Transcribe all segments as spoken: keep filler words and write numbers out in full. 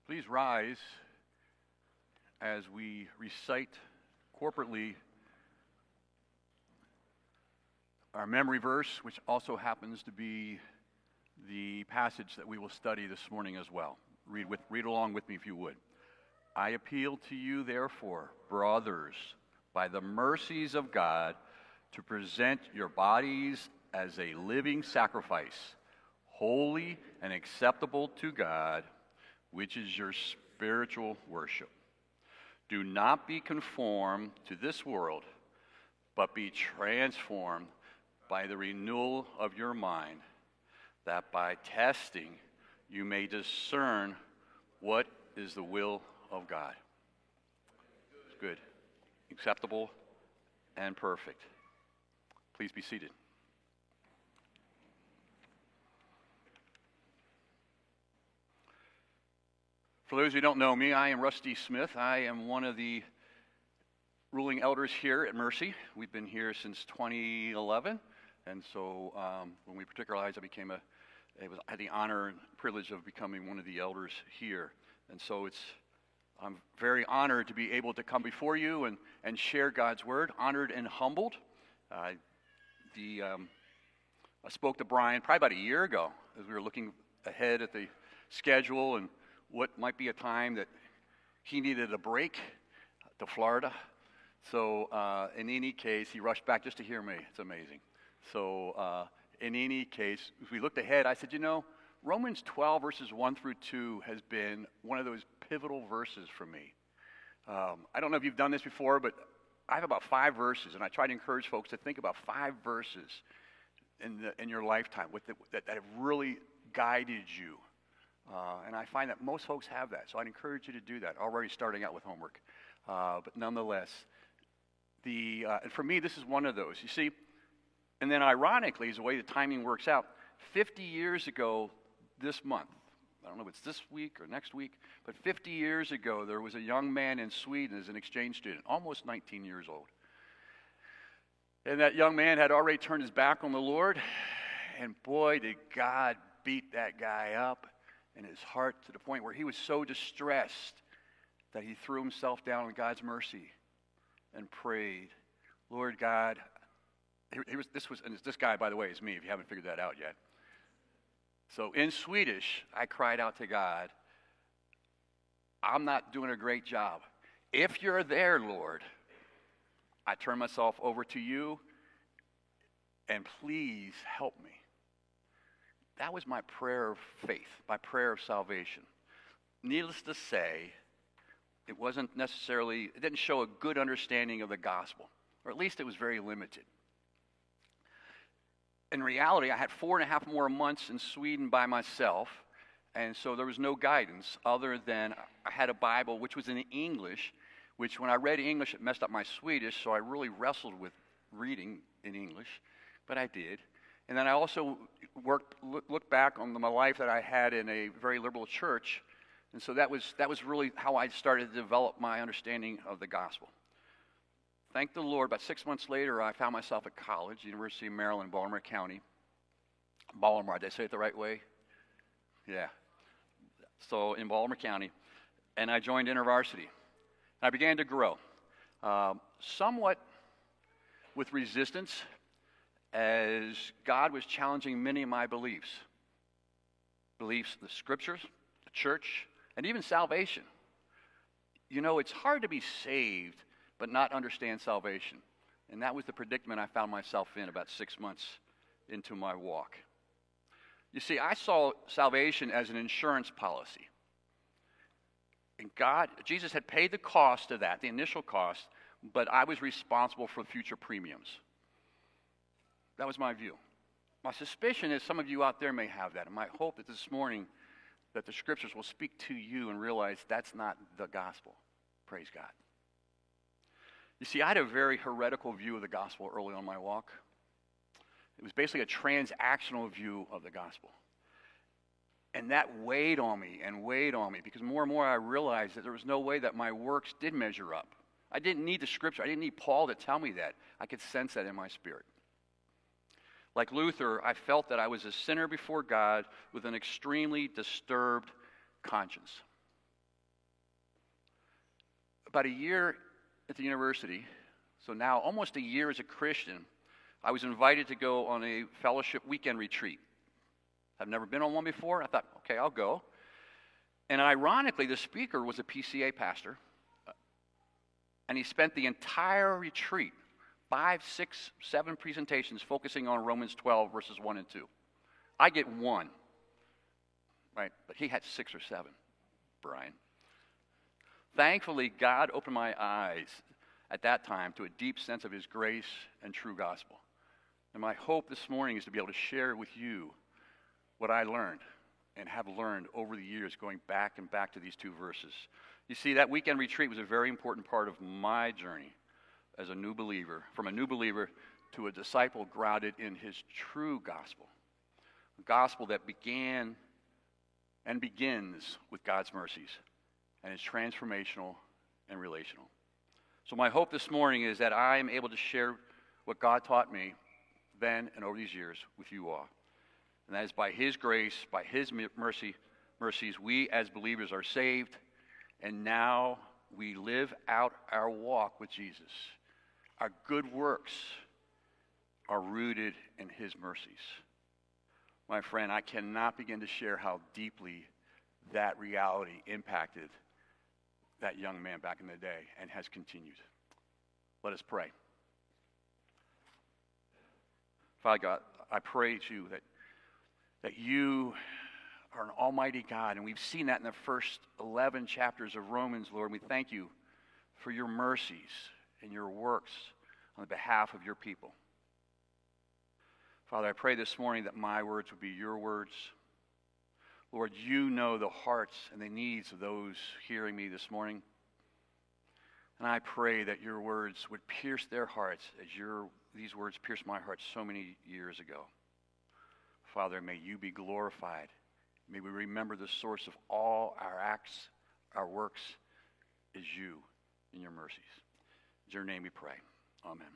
Please rise as we recite corporately our memory verse, which also happens to be the passage that we will study this morning as well. Read with, read along with me if you would. I appeal to you, therefore, brothers, by the mercies of God, to present your bodies as a living sacrifice, holy and acceptable to God, which is your spiritual worship. Do not be conformed to this world, but be transformed by the renewal of your mind, that by testing you may discern what is the will of God. It's good, acceptable, and perfect. Please be seated. For those who don't know me, I am Rusty Smith. I am one of the ruling elders here at Mercy. We've been here since twenty eleven, and so um, when we particularized, I became a, it was, I had the honor and privilege of becoming one of the elders here. And so it's, I'm very honored to be able to come before you and, and share God's word, honored and humbled. Uh, the um, I spoke to Brian probably about a year ago as we were looking ahead at the schedule and what might be a time that he needed a break to Florida. So uh, in any case, he rushed back just to hear me. It's amazing. So uh, in any case, if we looked ahead, I said, you know, Romans twelve verses one through two has been one of those pivotal verses for me. Um, I don't know if you've done this before, but I have about five verses, and I try to encourage folks to think about five verses in, the, in your lifetime with the, that, that have really guided you. Uh, and I find that most folks have that, so I'd encourage you to do that, already starting out with homework. Uh, but nonetheless, the uh, and for me, this is one of those. You see, and then ironically, is the way the timing works out, fifty years ago this month, I don't know if it's this week or next week, but fifty years ago, there was a young man in Sweden as an exchange student, almost nineteen years old. And that young man had already turned his back on the Lord, and boy, did God beat that guy up in his heart to the point where he was so distressed that he threw himself down on God's mercy and prayed, Lord God, he, he was, this was, and this guy, by the way, is me, if you haven't figured that out yet. So in Swedish, I cried out to God, I'm not doing a great job. If you're there, Lord, I turn myself over to you, and please help me. That was my prayer of faith, my prayer of salvation. Needless to say, it wasn't necessarily, it didn't show a good understanding of the gospel, or at least it was very limited. In reality, I had four and a half more months in Sweden by myself, and so there was no guidance other than I had a Bible which was in English, which when I read English, it messed up my Swedish, so I really wrestled with reading in English, but I did. And then I also worked, looked back on my life that I had in a very liberal church, and so that was that was really how I started to develop my understanding of the gospel. Thank the Lord, about six months later, I found myself at college, University of Maryland, Baltimore County. Baltimore, did I say it the right way? Yeah. So in Baltimore County, and I joined InterVarsity. I began to grow, uh, somewhat with resistance, as God was challenging many of my beliefs. Beliefs, the scriptures, the church, and even salvation. You know, it's hard to be saved but not understand salvation. And that was the predicament I found myself in about six months into my walk. You see, I saw salvation as an insurance policy. And God, Jesus had paid the cost of that, the initial cost, but I was responsible for future premiums. That was my view. My suspicion is some of you out there may have that, and my hope that this morning that the scriptures will speak to you and realize that's not the gospel. Praise God. You see, I had a very heretical view of the gospel early on in my walk. It was basically a transactional view of the gospel. And that weighed on me and weighed on me because more and more I realized that there was no way that my works did measure up. I didn't need the scripture. I didn't need Paul to tell me that. I could sense that in my spirit. Like Luther, I felt that I was a sinner before God with an extremely disturbed conscience. about a year at the university, so now almost a year as a Christian, I was invited to go on a fellowship weekend retreat. I've never been on one before. I thought, okay, I'll go. And ironically, the speaker was a P C A pastor, and he spent the entire retreat, five, six, seven presentations, focusing on Romans twelve, verses one and two. I get one, right? But he had six or seven, Brian. Thankfully, God opened my eyes at that time to a deep sense of his grace and true gospel. And my hope this morning is to be able to share with you what I learned and have learned over the years, going back and back to these two verses. You see, that weekend retreat was a very important part of my journey as a new believer, from a new believer to a disciple grounded in his true gospel, a gospel that began and begins with God's mercies and is transformational and relational. So my hope this morning is that I am able to share what God taught me then and over these years with you all. And that is by his grace, by his mercy, mercies, we as believers are saved, and now we live out our walk with Jesus. Our good works are rooted in his mercies. My friend, I cannot begin to share how deeply that reality impacted that young man back in the day and has continued. Let us pray. Father God, I pray to you that, that you are an almighty God, and we've seen that in the first eleven chapters of Romans, Lord. We thank you for your mercies and your works on the behalf of your people. Father, I pray this morning that my words would be your words. Lord, you know the hearts and the needs of those hearing me this morning. And I pray that your words would pierce their hearts as your these words pierced my heart so many years ago. Father, may you be glorified. May we remember the source of all our acts, our works, is you in your mercies. In your name we pray. Amen.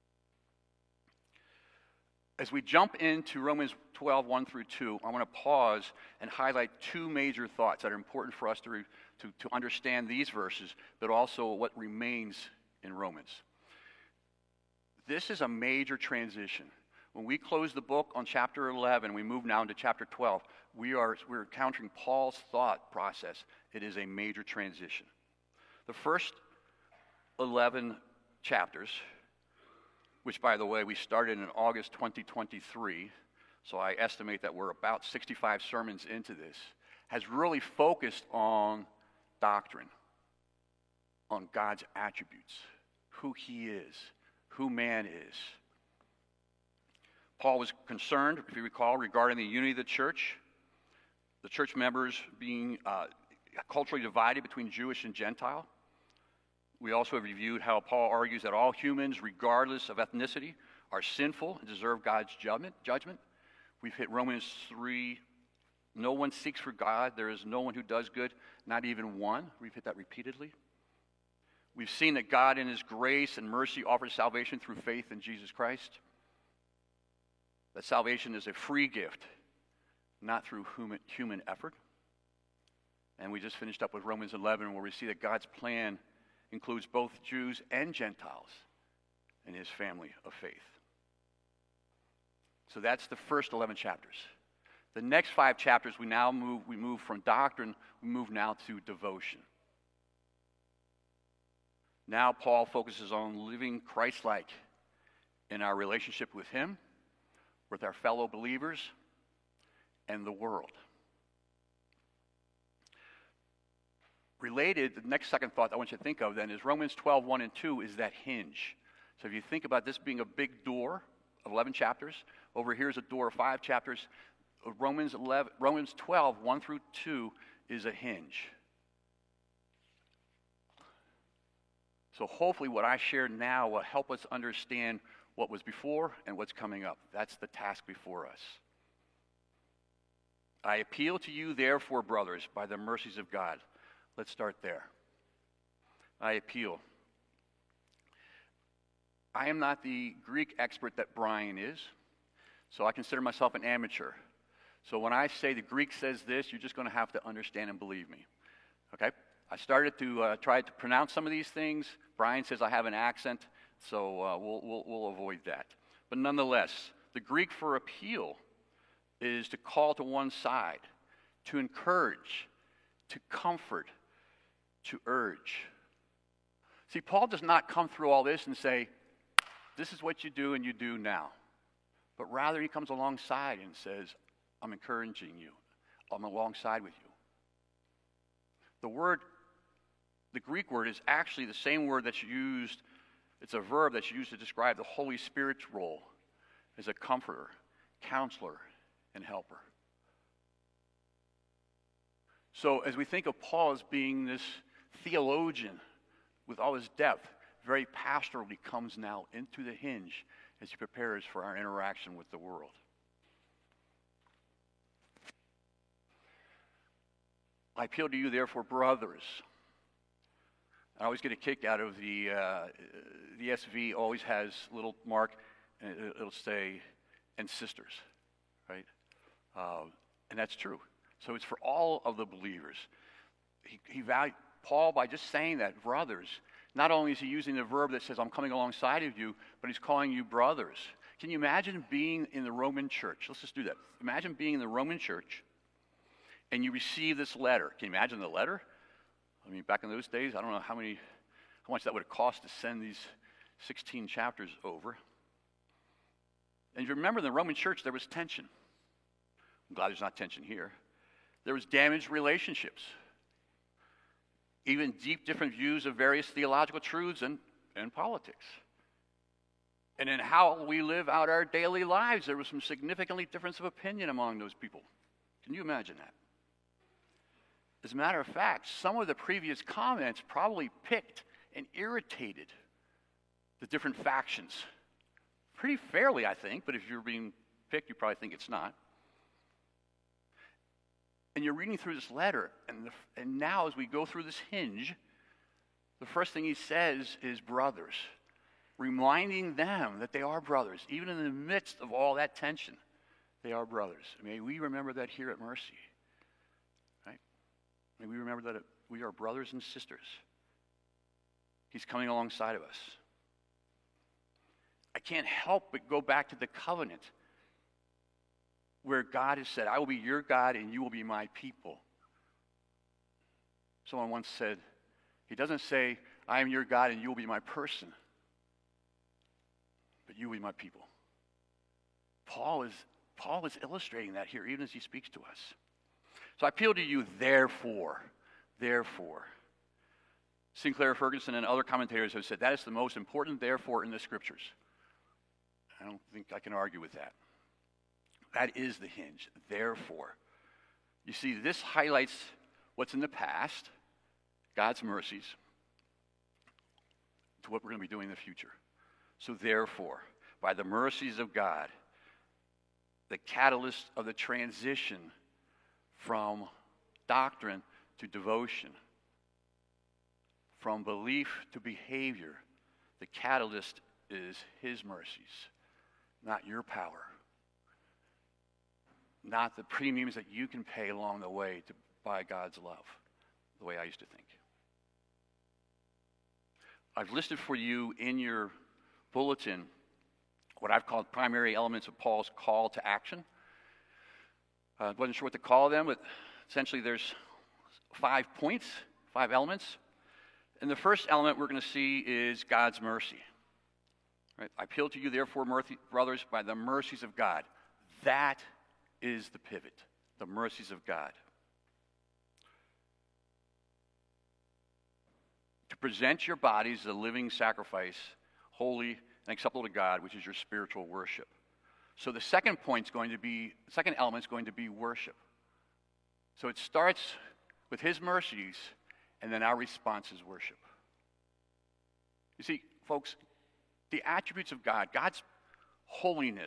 As we jump into Romans twelve, one through two, I want to pause and highlight two major thoughts that are important for us to, re, to, to understand these verses, but also what remains in Romans. This is a major transition. When we close the book on chapter eleven, we move now into chapter twelve, we are, we're encountering Paul's thought process. It is a major transition. The first eleven chapters, which, by the way, we started in August twenty twenty-three, so I estimate that we're about sixty-five sermons into this, has really focused on doctrine, on God's attributes, who he is, who man is. Paul was concerned, if you recall, regarding the unity of the church, the church members being uh, culturally divided between Jewish and Gentile. We also have reviewed how Paul argues that all humans, regardless of ethnicity, are sinful and deserve God's judgment. judgment. We've hit Romans three, no one seeks for God. There is no one who does good, not even one. We've hit that repeatedly. We've seen that God in his grace and mercy offers salvation through faith in Jesus Christ. That salvation is a free gift, not through human, human effort. And we just finished up with Romans eleven, where we see that God's plan includes both Jews and Gentiles in his family of faith. So that's the first eleven chapters. The next five chapters, we now move, we move from doctrine, we move now to devotion. Now Paul focuses on living Christ-like in our relationship with him, with our fellow believers, and the world. Related, the next second thought I want you to think of then is Romans twelve, one and two is that hinge. So if you think about this being a big door of eleven chapters, over here is a door of five chapters. Romans eleven, Romans twelve, one through two is a hinge. So hopefully what I share now will help us understand what was before and what's coming up. That's the task before us. I appeal to you, therefore, brothers, by the mercies of God. Let's start there. I appeal. I am not the Greek expert that Brian is, so I consider myself an amateur. So when I say the Greek says this, you're just going to have to understand and believe me. Okay? I started to uh, try to pronounce some of these things. Brian says I have an accent, so uh, we'll, we'll, we'll avoid that. But nonetheless, the Greek for appeal is to call to one side, to encourage, to comfort, to urge. See, Paul does not come through all this and say, this is what you do and you do now. But rather he comes alongside and says, I'm encouraging you. I'm alongside with you. The word, the Greek word is actually the same word that's used, it's a verb that's used to describe the Holy Spirit's role as a comforter, counselor, and helper. So as we think of Paul as being this theologian with all his depth, very pastorally comes now into the hinge as he prepares for our interaction with the world. I appeal to you, therefore, brothers. I always get a kick out of the, uh, the S V always has a little mark, and it'll say, and sisters, right? Uh, and that's true. So it's for all of the believers. He, he valued, Paul, by just saying that, brothers, not only is he using the verb that says, I'm coming alongside of you, but he's calling you brothers. Can you imagine being in the Roman church? Let's just do that. Imagine being in the Roman church, and you receive this letter. Can you imagine the letter? I mean, back in those days, I don't know how many, how much that would have cost to send these sixteen chapters over. And if you remember, in the Roman church, there was tension. I'm glad there's not tension here. There was damaged relationships. Even deep different views of various theological truths and, and politics. And in how we live out our daily lives, there was some significantly difference of opinion among those people. Can you imagine that? As a matter of fact, some of the previous comments probably picked and irritated the different factions. Pretty fairly, I think, but if you're being picked, you probably think it's not. And you're reading through this letter, and, the, and now as we go through this hinge, the first thing he says is brothers, reminding them that they are brothers, even in the midst of all that tension. They are brothers. May we remember that here at Mercy, right? May we remember that we are brothers and sisters. He's coming alongside of us. I can't help but go back to the covenant, where God has said, I will be your God and you will be my people. Someone once said, he doesn't say, I am your God and you will be my person, but you will be my people. Paul is, Paul is illustrating that here, even as he speaks to us. So I appeal to you, therefore, therefore. Sinclair Ferguson and other commentators have said that is the most important therefore in the scriptures. I don't think I can argue with that. That is the hinge, therefore. You see, this highlights what's in the past, God's mercies, to what we're going to be doing in the future. So therefore, by the mercies of God, the catalyst of the transition from doctrine to devotion, from belief to behavior, the catalyst is his mercies, not your power. Not the premiums that you can pay along the way to buy God's love, the way I used to think. I've listed for you in your bulletin what I've called primary elements of Paul's call to action. I uh, wasn't sure what to call them, but essentially there's five points, five elements. And the first element we're going to see is God's mercy. Right? I appeal to you, therefore, mercy, brothers, by the mercies of God. That is the pivot, the mercies of God. To present your bodies as a living sacrifice, holy and acceptable to God, which is your spiritual worship. So the second point is going to be, the second element is going to be worship. So it starts with his mercies, and then our response is worship. You see, folks, the attributes of God, God's holiness,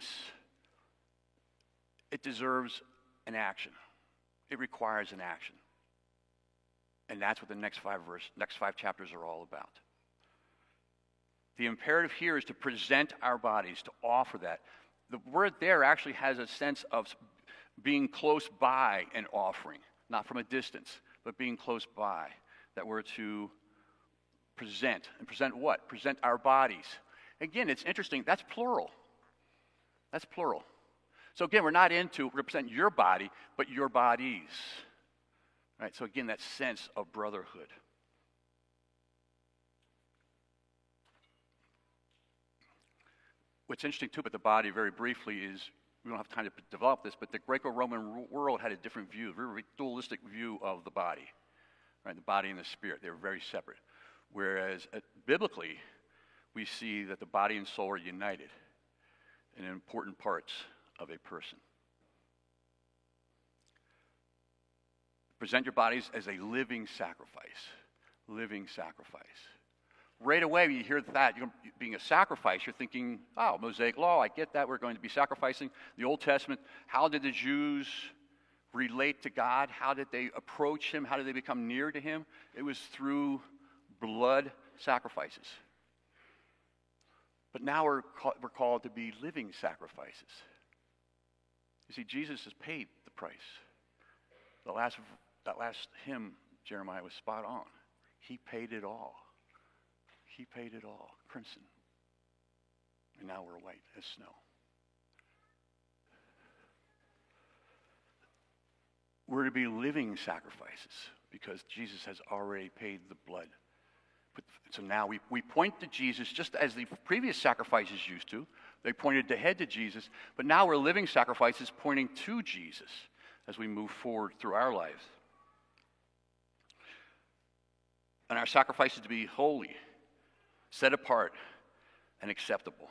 it deserves an action. It requires an action. And that's what the next five verse, next five chapters are all about. The imperative here is to present our bodies, to offer that. The word there actually has a sense of being close by an offering, not from a distance, but being close by. that we're to present. And present what? Present our bodies. Again, it's interesting. That's plural. That's plural. So again, we're not into represent your body, but your bodies. Right? So again, that sense of brotherhood. What's interesting too about the body, very briefly, is we don't have time to develop this, but the Greco-Roman world had a different view, a very dualistic view of the body. Right? The body and the spirit, they were very separate. Whereas uh, biblically, we see that the body and soul are united in important parts of a person. Present your bodies as a living sacrifice. Living sacrifice. Right away, when you hear that, you're being a sacrifice, you're thinking, oh, Mosaic law, I get that, we're going to be sacrificing. The Old Testament, how did the Jews relate to God? How did they approach him? How did they become near to him? It was through blood sacrifices. But now we're, call, we're called to be living sacrifices. You see, Jesus has paid the price. The last, that last hymn, Jeremiah, was spot on. He paid it all. He paid it all, crimson. And now we're white as snow. We're to be living sacrifices because Jesus has already paid the blood. But, so now we, we point to Jesus just as the previous sacrifices used to. They pointed ahead to Jesus. But now we're living sacrifices pointing to Jesus as we move forward through our lives. And our sacrifice is to be holy, set apart, and acceptable,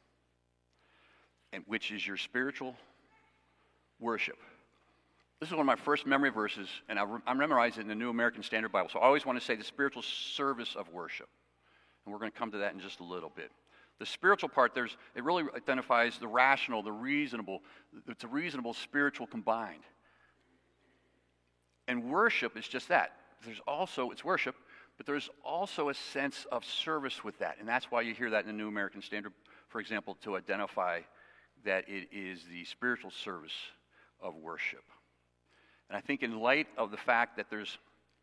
and which is your spiritual worship. This is one of my first memory verses, and I, I memorized it in the New American Standard Bible. So I always want to say the spiritual service of worship. And we're going to come to that in just a little bit. The spiritual part, there's it really identifies the rational, the reasonable. It's a reasonable spiritual combined. And worship is just that. There's also, it's worship, but there's also a sense of service with that. And that's why you hear that in the New American Standard, for example, to identify that it is the spiritual service of worship. And I think in light of the fact that there's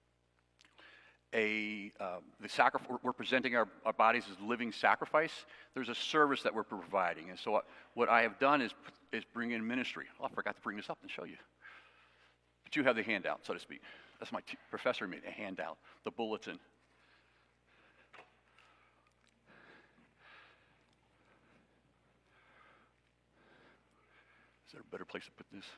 a, uh, the sacrifice, we're presenting our, our bodies as living sacrifice, there's a service that we're providing. And so what, what I have done is, is bring in ministry. Oh, I forgot to bring this up and show you. But you have the handout, so to speak. That's my t- professor made a handout, the bulletin. Is there a better place to put this?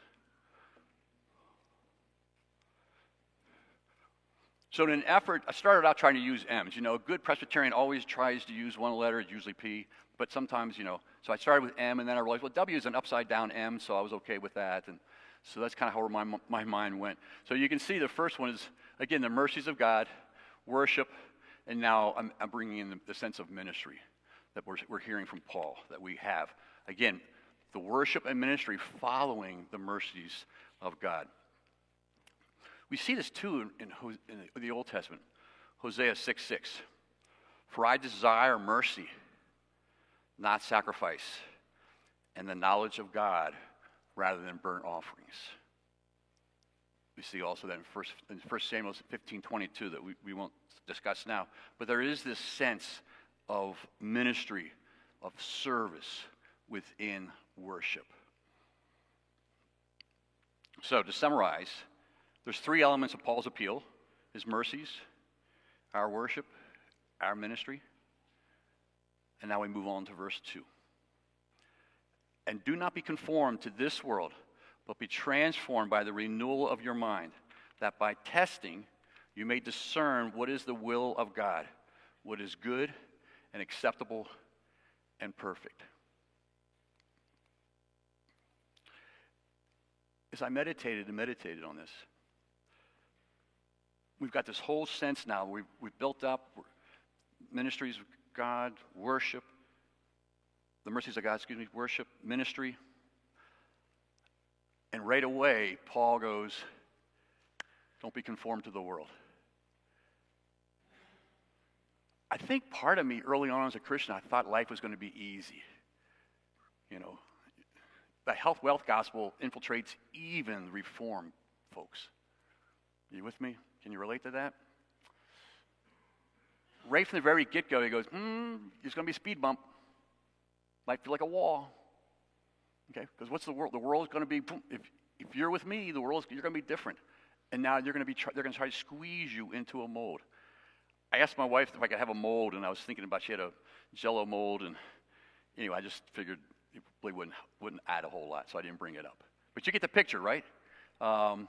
So in an effort, I started out trying to use M's. You know, a good Presbyterian always tries to use one letter, it's usually P, but sometimes, you know, so I started with M, and then I realized, well, W is an upside-down M, so I was okay with that, and so that's kind of how my, my mind went. So you can see the first one is, again, the mercies of God, worship, and now I'm, I'm bringing in the, the sense of ministry that we're, we're hearing from Paul, that we have. Again, the worship and ministry following the mercies of God. We see this too in, in, in the Old Testament, Hosea six six. For I desire mercy, not sacrifice, and the knowledge of God rather than burnt offerings. We see also that in First, in First Samuel fifteen twenty-two that we, we won't discuss now. But there is this sense of ministry, of service within worship. So to summarize, there's three elements of Paul's appeal: his mercies, our worship, our ministry. And now we move on to verse two. And do not be conformed to this world, but be transformed by the renewal of your mind, that by testing you may discern what is the will of God, what is good and acceptable and perfect. As I meditated and meditated on this, we've got this whole sense now. We've, we've built up ministries of God, worship, the mercies of God, excuse me, worship, ministry. And right away, Paul goes, don't be conformed to the world. I think part of me early on as a Christian, I thought life was going to be easy. You know, the health wealth gospel infiltrates even reform folks. Are you with me? Can you relate to that? right from the very get-go, he goes, hmm, there's going to be a speed bump. Might feel like a wall. Okay, because what's the world? The world's going to be, if, if you're with me, the world's, you're going to be different. And now you're going to be, they're going to try to squeeze you into a mold. I asked my wife if I could have a mold, and I was thinking about, she had a Jell-O mold, and anyway, I just figured it really wouldn't, wouldn't add a whole lot, so I didn't bring it up. But you get the picture, right? Um,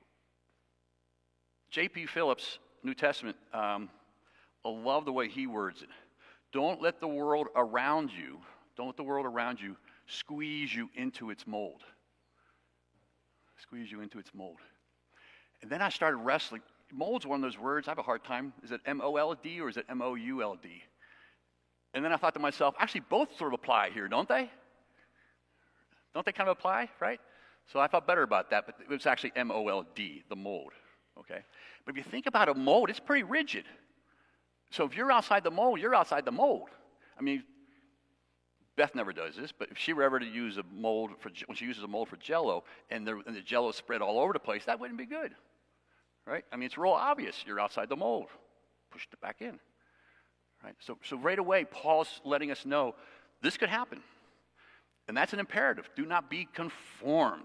J P Phillips, New Testament, um, I love the way he words it. Don't let the world around you, don't let the world around you squeeze you into its mold. Squeeze you into its mold. And then I started wrestling. Mold's one of those words, I have a hard time. Is it M O L D or is it M O U L D? And then I thought to myself, actually both sort of apply here, don't they? Don't they kind of apply, right? So I felt better about that, but it was actually M O L D, the mold, okay? But if you think about a mold, it's pretty rigid. So if you're outside the mold, you're outside the mold. I mean, Beth never does this, but if she were ever to use a mold, for, when she uses a mold for Jell-O, and the, and the Jell-O spread all over the place, that wouldn't be good, right? I mean, it's real obvious you're outside the mold. Pushed it back in, right? So, so right away, Paul's letting us know this could happen. And that's an imperative. Do not be conformed,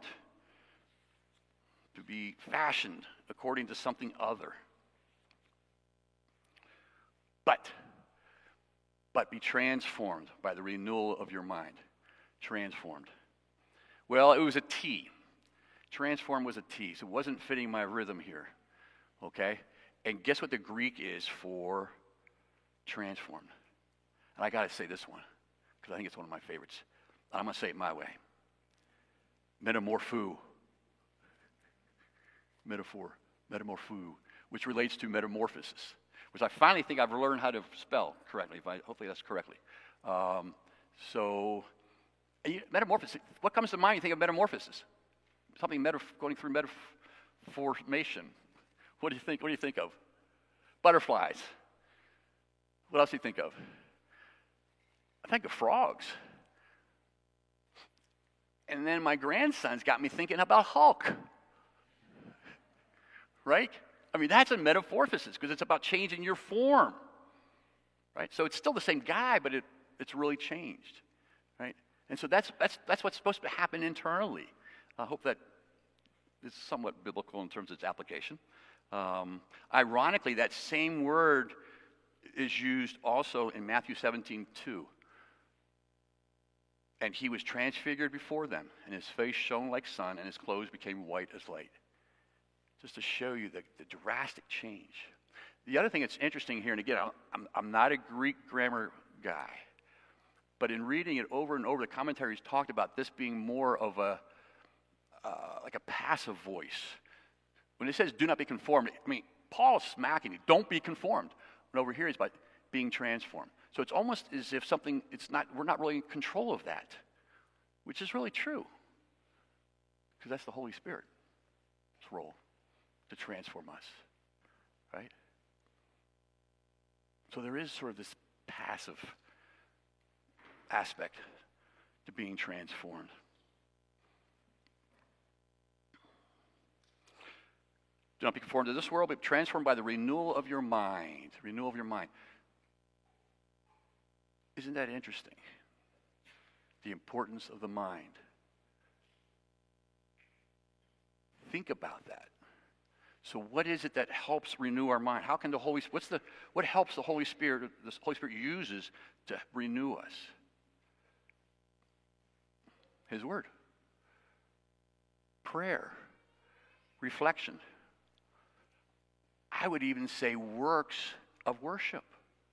to be fashioned according to something other. But, but be transformed by the renewal of your mind. Transformed. Well, it was a T. Transform was a T, so it wasn't fitting my rhythm here, okay? And guess what the Greek is for transformed? And I got to say this one, because I think it's one of my favorites. I'm going to say it my way. Metamorpho. Metaphor. Metamorpho, which relates to metamorphosis, which I finally think I've learned how to spell correctly. If I, hopefully that's correctly. Um, so, metamorphosis. What comes to mind when you think of metamorphosis? Something metaf- going through metaformation. What do you think? What do you think of? Butterflies. What else do you think of? I think of frogs. And then my grandson's got me thinking about Hulk. Right? I mean, that's a metamorphosis because it's about changing your form. Right? So it's still the same guy, but it, it's really changed. Right? And so that's, that's, that's what's supposed to happen internally. I hope that is somewhat biblical in terms of its application. Um, ironically, that same word is used also in Matthew seventeen two. And he was transfigured before them, and his face shone like sun, and his clothes became white as light. Just to show you the, the drastic change. The other thing that's interesting here, and again, I'm, I'm not a Greek grammar guy, but in reading it over and over, the commentaries talked about this being more of a, uh, like a passive voice. When it says, do not be conformed, I mean, Paul's smacking you, don't be conformed. And over here, it's about being transformed. So it's almost as if something, it's not, we're not really in control of that, which is really true. Because that's the Holy Spirit's role, to transform us, right? So there is sort of this passive aspect to being transformed. Do not be conformed to this world, but transformed by the renewal of your mind. Renewal of your mind. Isn't that interesting? The importance of the mind. Think about that. So what is it that helps renew our mind? How can the Holy what's the what helps the Holy Spirit the Holy Spirit uses to renew us? His word. Prayer. Reflection. I would even say works of worship.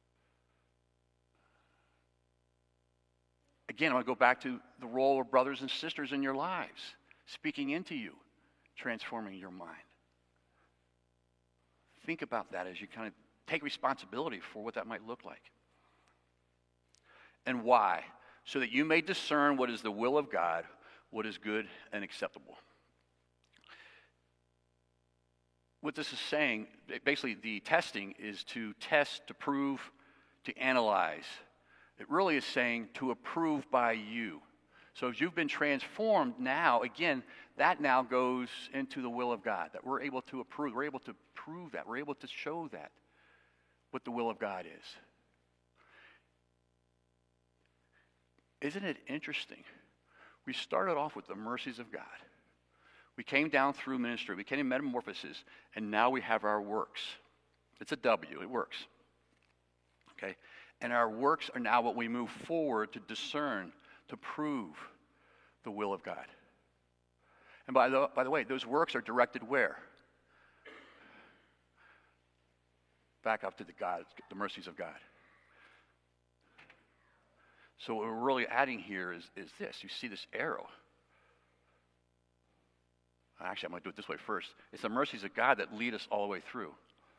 Again, I want to go back to the role of brothers and sisters in your lives, speaking into you, transforming your mind. Think about that as you kind of take responsibility for what that might look like. And why? So that you may discern what is the will of God, what is good and acceptable. What this is saying, basically the testing is to test, to prove, to analyze. It really is saying to approve by you. So as you've been transformed now, again, that now goes into the will of God, that we're able to approve. We're able to prove that. We're able to show that. what the will of God is. Isn't it interesting? We started off with the mercies of God. We came down through ministry. We came in metamorphosis, and now we have our works. It's a W. It works. Okay? And our works are now what we move forward to discern, to prove the will of God. And by the, by the way, those works are directed where? Back up to the God, the mercies of God. So what we're really adding here is, is this. You see this arrow. Actually, I'm going to do it this way first. It's the mercies of God that lead us all the way through.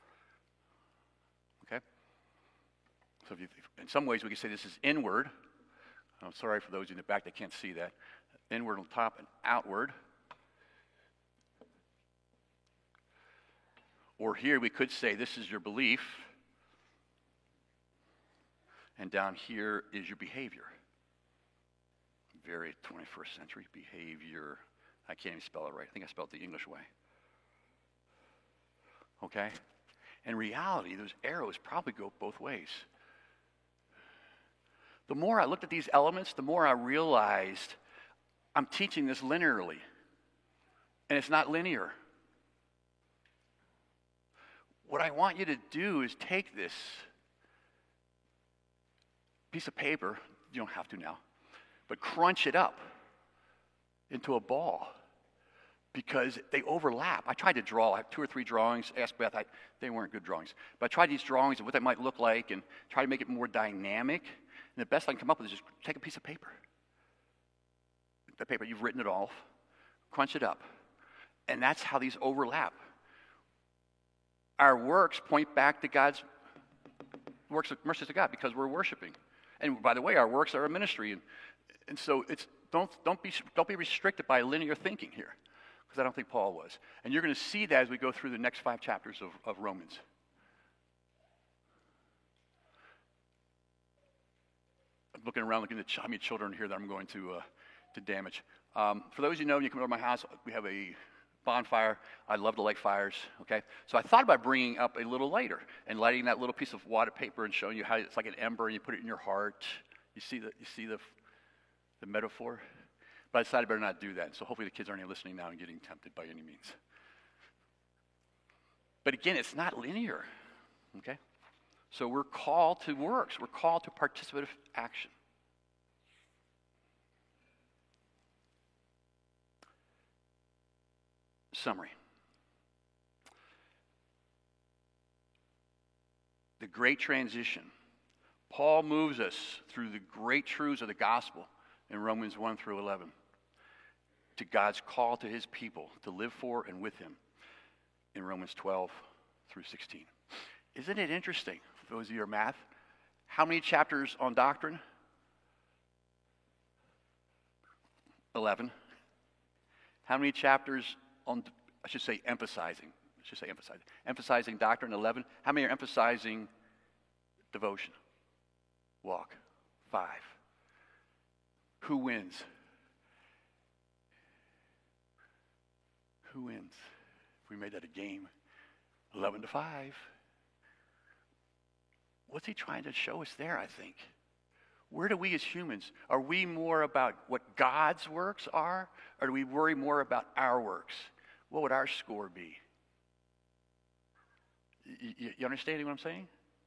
Okay? So if you, in some ways, we can say this is inward. I'm sorry for those in the back that can't see that. Inward on top and outward. Or here we could say this is your belief. And down here is your behavior. Very twenty-first century behavior. I can't even spell it right. I think I spelled it the English way. Okay? In reality, those arrows probably go both ways. The more I looked at these elements, the more I realized I'm teaching this linearly. And it's not linear. What I want you to do is take this piece of paper, you don't have to now, but crunch it up into a ball because they overlap. I tried to draw. I have two or three drawings. Ask Beth. I, they weren't good drawings. But I tried these drawings of what they might look like and try to make it more dynamic. And the best I can come up with is just take a piece of paper. The paper, you've written it off. Crunch it up. And that's how these overlap. Our works point back to God's works of mercies of God because we're worshiping. And by the way, our works are a ministry. And, and so it's don't, don't, be, don't be restricted by linear thinking here, because I don't think Paul was. And you're going to see that as we go through the next five chapters of, of Romans. I'm looking around, looking at how many children here that I'm going to, uh, to damage. Um, for those of you who know, when you come over to my house, we have a bonfire. I love to light fires, okay? So I thought about bringing up a little lighter and lighting that little piece of wadded paper and showing you how it's like an ember and you put it in your heart. You see the, you see the, the metaphor? But I decided I better not do that. So hopefully the kids aren't listening now and getting tempted by any means. But again, it's not linear, okay? So we're called to works. We're called to participative action. Summary. The great transition. Paul moves us through the great truths of the gospel in Romans one through eleven to God's call to his people to live for and with him in Romans twelve through sixteen. Isn't it interesting, for those of you who are math, how many chapters on doctrine? eleven. How many chapters on, I should say, emphasizing. I should say emphasizing. Emphasizing doctrine, eleven. How many are emphasizing devotion? Walk, five. Who wins? Who wins? If we made that a game, eleven to five. What's he trying to show us there, I think? Where do we as humans, are we more about what God's works are, or do we worry more about our works? What would our score be? You, you understanding what I'm saying?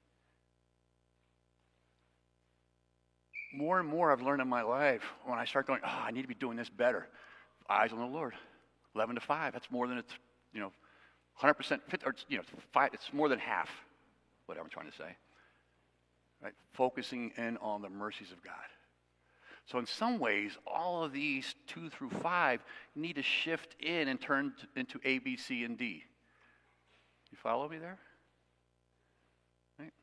More and more I've learned in my life, when I start going, oh, I need to be doing this better. Eyes on the Lord. eleven to five, that's more than, it's, you know, one hundred percent, or, you know, five, it's more than half, whatever I'm trying to say. Right? Focusing in on the mercies of God. So in some ways, all of these two through five need to shift in and turn t- into A, B, C, and D. You follow me there? Right?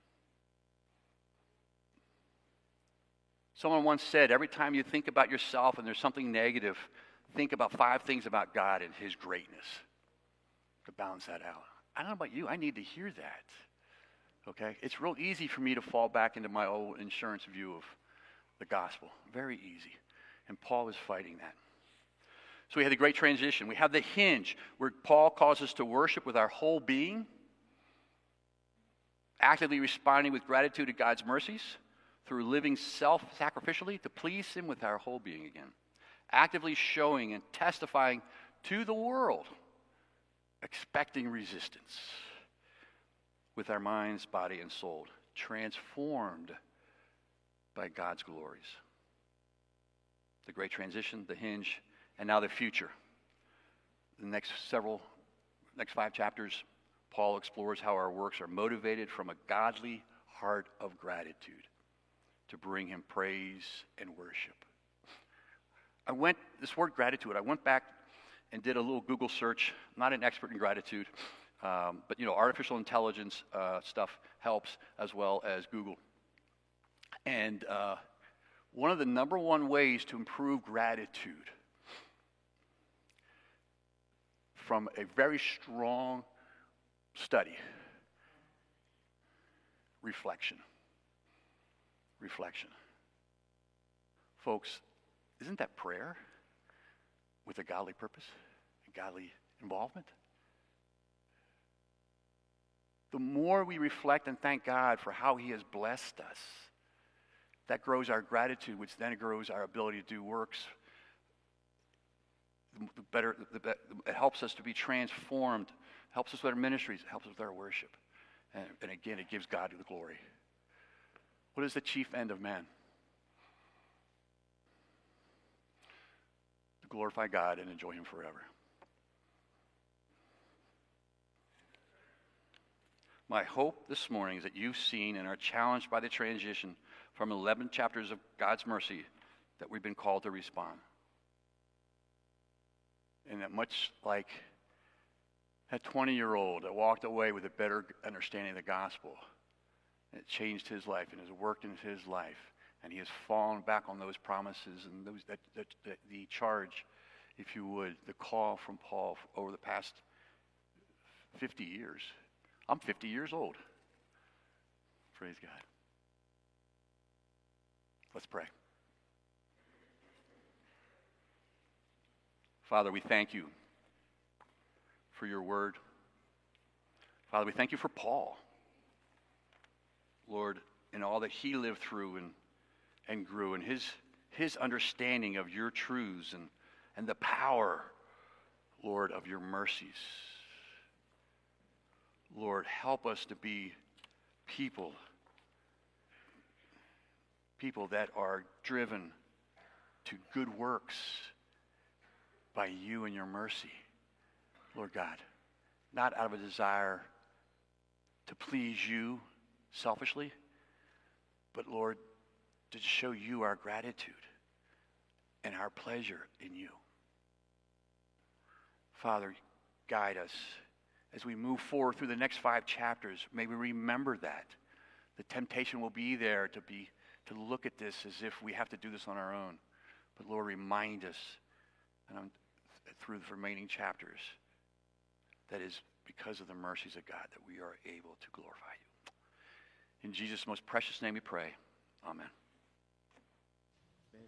Someone once said, every time you think about yourself and there's something negative, think about five things about God and his greatness to balance that out. I don't know about you, I need to hear that. Okay? It's real easy for me to fall back into my old insurance view of the gospel. Very easy. And Paul is fighting that. So we have the great transition. We have the hinge, where Paul calls us to worship with our whole being. actively responding with gratitude to God's mercies through living self-sacrificially to please Him with our whole being again. Actively showing and testifying to the world, expecting resistance with our minds, body, and soul, transformed by God's glories. The great transition, the hinge, and now the future. The next several, next five chapters, Paul explores how our works are motivated from a godly heart of gratitude to bring Him praise and worship. I went, this word gratitude, I went back and did a little Google search. I'm not an expert in gratitude, um, but you know, artificial intelligence uh, stuff helps as well as Google. And uh, one of the number one ways to improve gratitude from a very strong study, reflection. Reflection. Folks, isn't that prayer with a godly purpose, a godly involvement? The more we reflect and thank God for how He has blessed us, that grows our gratitude, which then grows our ability to do works. The better, the better, it helps us to be transformed, helps us with our ministries, it helps us with our worship. And, and again, it gives God the glory. What is the chief end of man? To glorify God and enjoy Him forever. My hope this morning is that you've seen and are challenged by the transition from eleven chapters of God's mercy that we've been called to respond. And that much like that twenty-year-old that walked away with a better understanding of the gospel, it changed his life and has worked in his life, and he has fallen back on those promises and those that, that, that the charge, if you would, the call from Paul over the past fifty years. I'm fifty years old. Praise God. Let's pray. Father, we thank you for your word. Father, we thank you for Paul. Lord, in all that he lived through and, and grew, and his, his understanding of your truths and, and the power, Lord, of your mercies. Lord, help us to be people, people that are driven to good works by you and your mercy, Lord God, not out of a desire to please you selfishly, but Lord, to show you our gratitude and our pleasure in you. Father, guide us as we move forward through the next five chapters. May we remember that. The temptation will be there to be to look at this as if we have to do this on our own. But Lord, remind us and I'm, through the remaining chapters that is because of the mercies of God that we are able to glorify you. In Jesus' most precious name we pray. Amen.